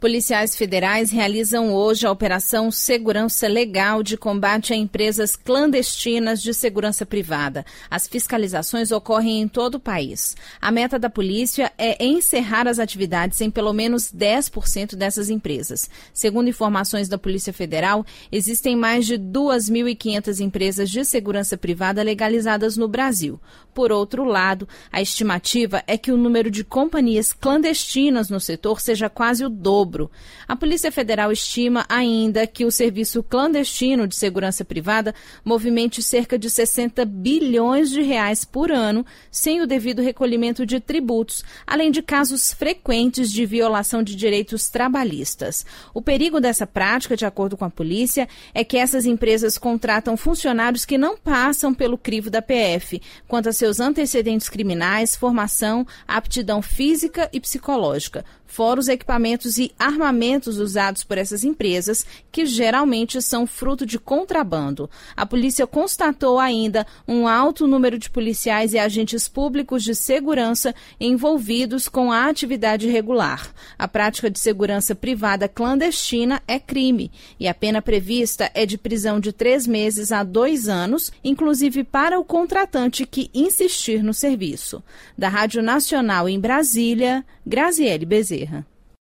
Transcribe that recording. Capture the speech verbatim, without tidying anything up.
Policiais federais realizam hoje a Operação Segurança Legal de combate a empresas clandestinas de segurança privada. As fiscalizações ocorrem em todo o país. A meta da polícia é encerrar as atividades em pelo menos dez por cento dessas empresas. Segundo informações da Polícia Federal, existem mais de duas mil e quinhentas empresas de segurança privada legalizadas no Brasil. Por outro lado, a estimativa é que o número de companhias clandestinas no setor seja quase o dobro. A Polícia Federal estima ainda que o serviço clandestino de segurança privada movimente cerca de sessenta bilhões de reais por ano, sem o devido recolhimento de tributos, além de casos frequentes de violação de direitos trabalhistas. O perigo dessa prática, de acordo com a polícia, é que essas empresas contratam funcionários que não passam pelo crivo da P F, quanto a seus antecedentes criminais, formação, aptidão física e psicológica, fora os equipamentos e armamentos usados por essas empresas, que geralmente são fruto de contrabando. A polícia constatou ainda um alto número de policiais e agentes públicos de segurança envolvidos com a atividade irregular. A prática de segurança privada clandestina é crime e a pena prevista é de prisão de três meses a dois anos, inclusive para o contratante que insistir no serviço. Da Rádio Nacional em Brasília, Graziele Bezerra.